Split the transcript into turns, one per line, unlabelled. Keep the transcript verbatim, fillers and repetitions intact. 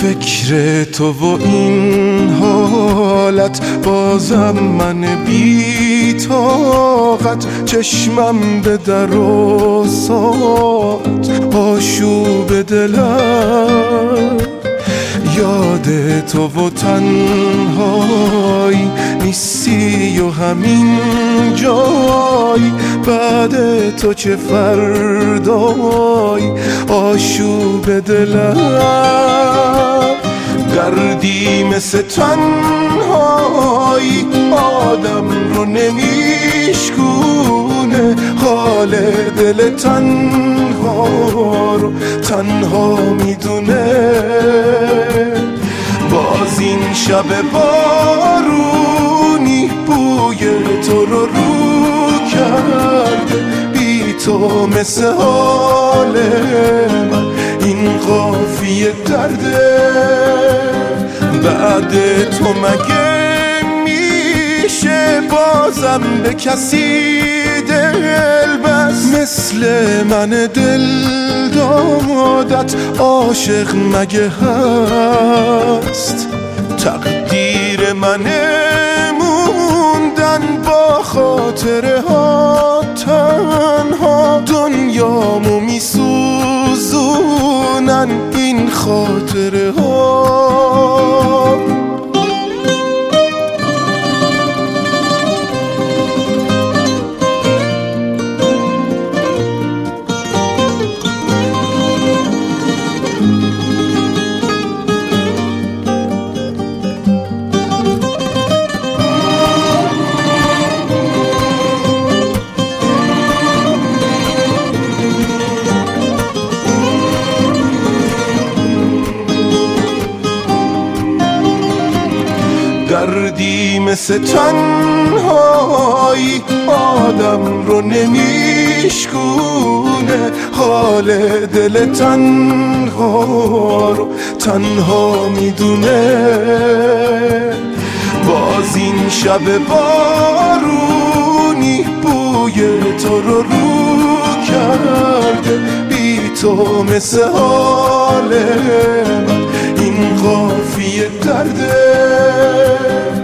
فکر تو و این حالت بازم من بی طاقت، چشمم به در و ساعت آشوب دلم. یاد تو و تنهایی نیستی و همین جایی، بعد تو چه فردایی آشوب دلم. دردی مثل تنهایی آدم رو نمیشکونه، حال دل تنها رو تنها میدونه. باز این شب بارونی بوی تو رو رو کرده، بی تو مثل حال من این قافیه درده. بعد تو مگه میشه بازم به کسی دل بس، مثل من دل دادت عاشق مگه هست؟ تقدیر منه موندن با خاطره ها تنها، دنیامو میسوزونن این خاطره ها. دردی مثل تنهایی آدم رو نمیشکونه، حال دل تنها رو تنها میدونه. باز این شب بارونی بوی تو رو رو کرده، بی تو مثل حال من این قافیه درده.